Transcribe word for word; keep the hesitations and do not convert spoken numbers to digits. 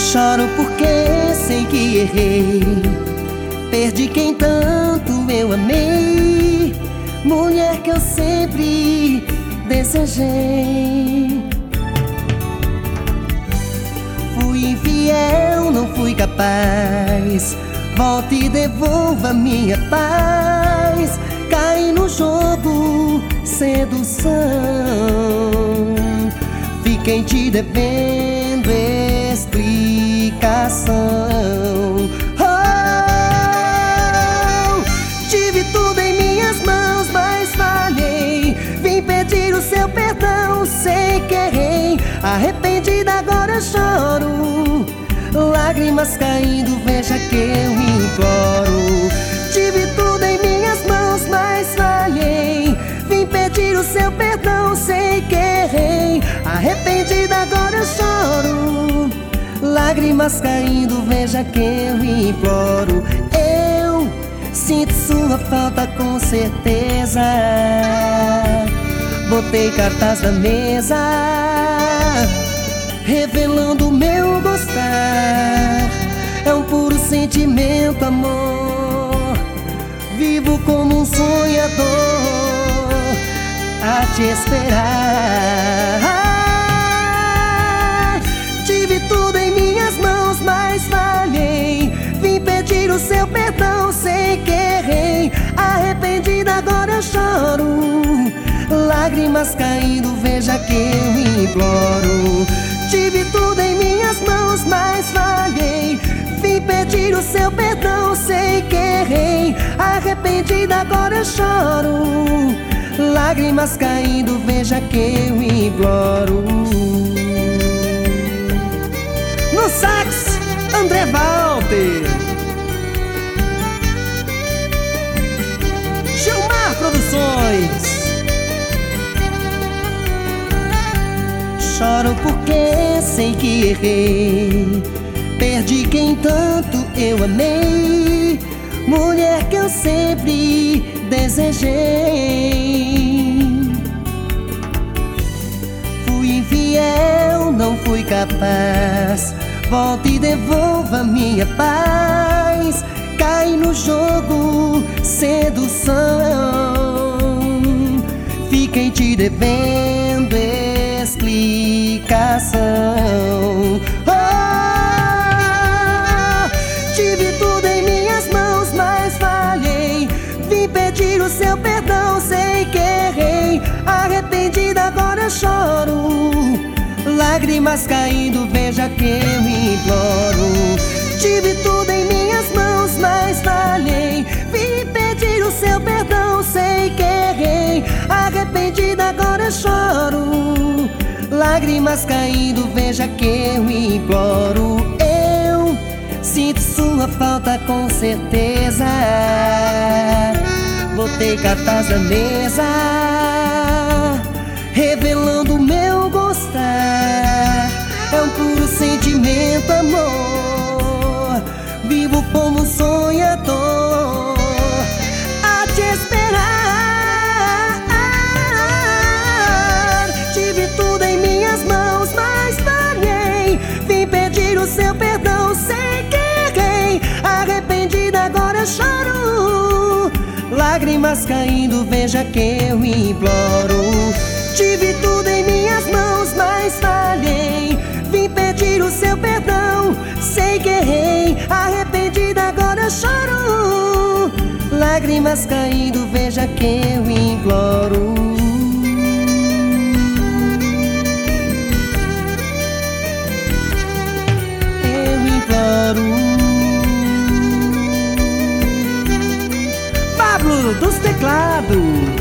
Choro porque sei que errei, perdi quem tanto eu amei, mulher que eu sempre desejei. Fui infiel, não fui capaz, volta e devolva minha paz. Caí no jogo, sedução, fiquei te devendo explicação. Oh, tive tudo em minhas mãos, mas falhei. Vim pedir o seu perdão, sei que errei. Arrependida agora choro, lágrimas caindo, veja que eu imploro. Tive tudo em minhas mãos, mas falhei. Vim pedir o seu perdão, sei que errei. Arrependida agora choro, lágrimas caindo, veja que eu imploro. Eu sinto sua falta com certeza, botei cartaz na mesa, revelando o meu gostar. É um puro sentimento, amor, vivo como um sonhador a te esperar. Tive tudo em minhas mãos, mas falhei. Vim pedir o seu perdão, sei que errei. Arrependida agora eu choro, lágrimas caindo, veja que eu imploro. Tive tudo em minhas mãos, mas falhei. Vim pedir o seu perdão, sei que errei. Arrependida agora eu choro, lágrimas caindo, veja que eu imploro. No sax, André Walter. Gilmar Produções. Choro porque sei que errei, perdi quem tanto eu amei, mulher que eu sempre desejei. Fui infiel, não fui capaz, volta e devolva minha paz. Cai no jogo, sedução, fiquei te devendo explicação. Oh, tive tudo em minhas mãos, mas falhei. Vim pedir o seu perdão, sei que errei. Arrependida agora eu choro, lágrimas caindo, veja que eu imploro. Tive tudo em minhas mãos, mas falhei. Vim pedir o seu perdão, sei que errei. Arrependida agora eu choro, lágrimas caindo, veja que eu imploro. Eu sinto sua falta com certeza, botei cartaz na mesa, revelando o meu gostar. É um puro sentimento, amor, vivo como um sonhador a te esperar. Tive tudo em minhas mãos, mas falhei. Vim pedir o seu perdão, sei que errei. Arrependida agora eu choro, lágrimas caindo, veja que eu imploro. Tive tudo em minhas mãos, mas falhei. Vim pedir o seu perdão, sei que errei. Arrependida agora eu choro, lágrimas caindo, veja que eu imploro. Eu imploro. Pablo dos teclados.